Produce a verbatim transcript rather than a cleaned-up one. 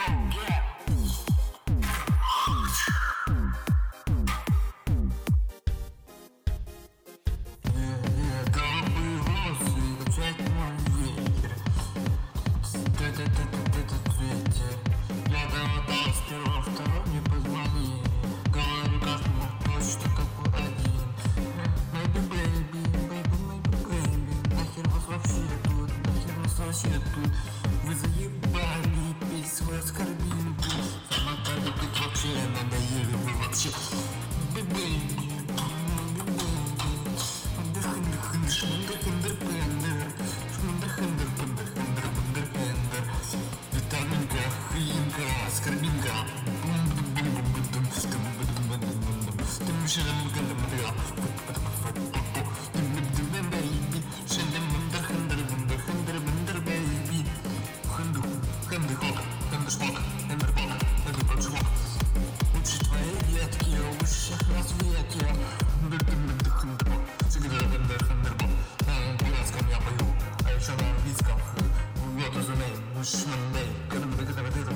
Вы заебали петь свою скорбинку. Замотали тут вообще, надоели вы вообще. Витаминка, хринка, скорбинка. Лучше твои ветки, лучше на свете. Всегда хендер-хендер-бом. На турецком я пою, а еще на английском. Вот, разумей, муж мандей.